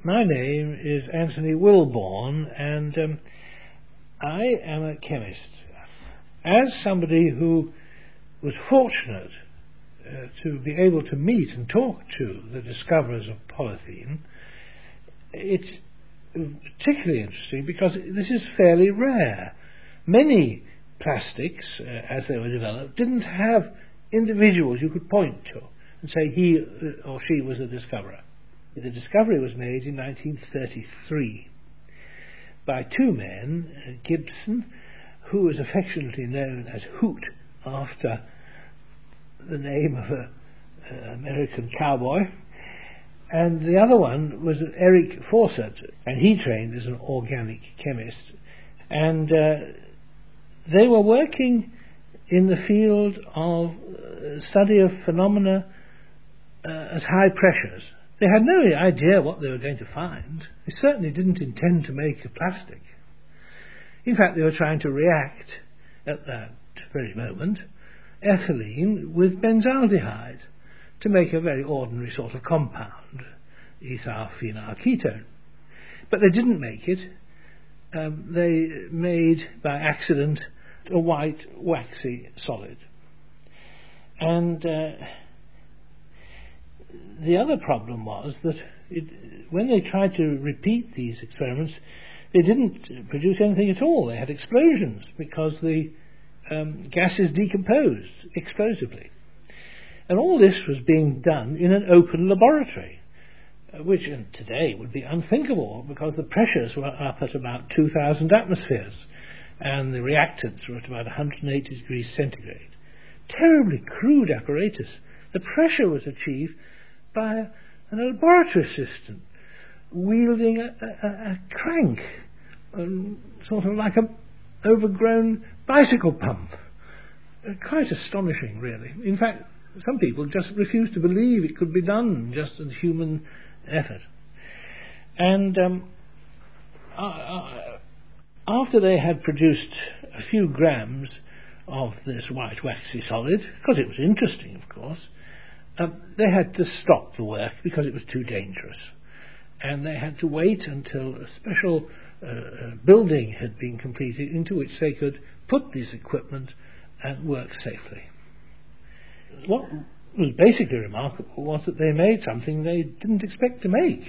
My name is Anthony Wilborn, and I am a chemist. As somebody who was fortunate to be able to meet and talk to the discoverers of polythene, it's particularly interesting because this is fairly rare. Many plastics, as they were developed, didn't have individuals you could point to and say he or she was a discoverer. The discovery was made in 1933 by two men, Gibson, who was affectionately known as Hoot after the name of an American cowboy, and the other one was Eric Fawcett, and he trained as an organic chemist, and they were working in the field of study of phenomena at high pressures. They had no idea what they were going to find. They certainly didn't intend to make a plastic. In fact, they were trying to react, at that very moment, ethylene with benzaldehyde to make a very ordinary sort of compound, ethyl-phenyl ketone. But they didn't make it. They made, by accident, a white, waxy solid. And the other problem was that when they tried to repeat these experiments, they didn't produce anything at all. They had explosions because the gases decomposed explosively. And all this was being done in an open laboratory, which today would be unthinkable because the pressures were up at about 2,000 atmospheres and the reactants were at about 180 degrees centigrade. Terribly crude apparatus. The pressure was achieved by a laboratory assistant wielding a crank, sort of like an overgrown bicycle pump. Quite astonishing, really. In fact, some people just refused to believe it could be done, just as human effort. And after they had produced a few grams of this white waxy solid, because it was interesting, of course, they had to stop the work because it was too dangerous. And they had to wait until a special building had been completed into which they could put this equipment and work safely. What was basically remarkable was that they made something they didn't expect to make.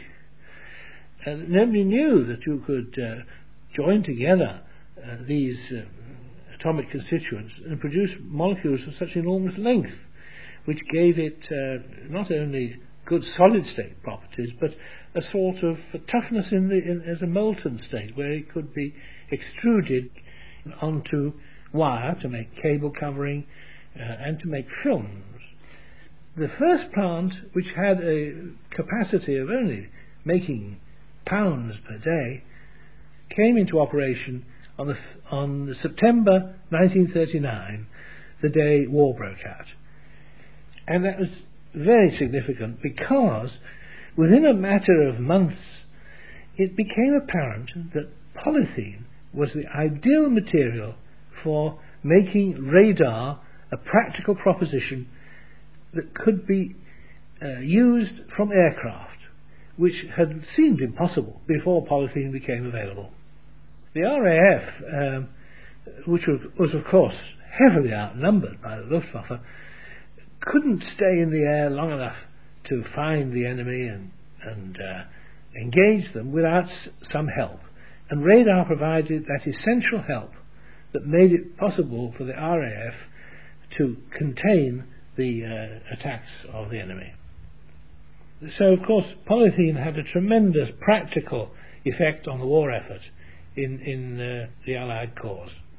Nobody knew that you could join together these atomic constituents and produce molecules of such enormous length, which gave it not only good solid state properties, but a sort of toughness as a molten state, where it could be extruded onto wire to make cable covering and to make films. The first plant, which had a capacity of only making pounds per day, came into operation on September 1939, the day war broke out. And that was very significant because within a matter of months it became apparent that polythene was the ideal material for making radar a practical proposition that could be used from aircraft, which had seemed impossible before polythene became available. The RAF, which was of course heavily outnumbered by the Luftwaffe, couldn't stay in the air long enough to find the enemy and engage them without some help. And radar provided that essential help that made it possible for the RAF to contain the attacks of the enemy. So, of course, polythene had a tremendous practical effect on the war effort in the Allied cause.